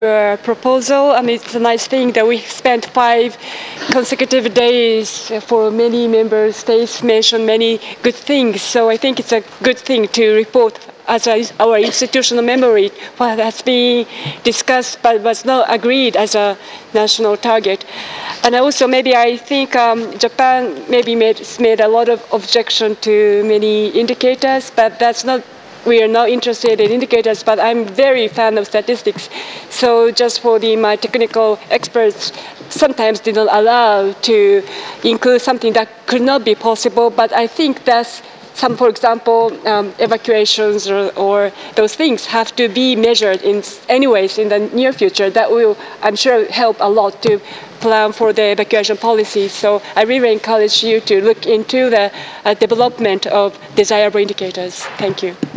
proposal. I mean, it's a nice thing that we spent 5 consecutive days for many member states mention many good things. So I think it's a good thing to report as our institutional memory what has been discussed but was not agreed as a national target. And also maybe I think Japan maybe made a lot of objection to many indicators, but that's not we are not interested in indicators, but I'm very fan of statistics. So just for my technical experts, sometimes did not allow to include something that could not be possible. But I think that's for example, evacuations or those things have to be measured anyways in the near future. That will, I'm sure, help a lot to plan for the evacuation policy. So I really encourage you to look into the development of desirable indicators. Thank you.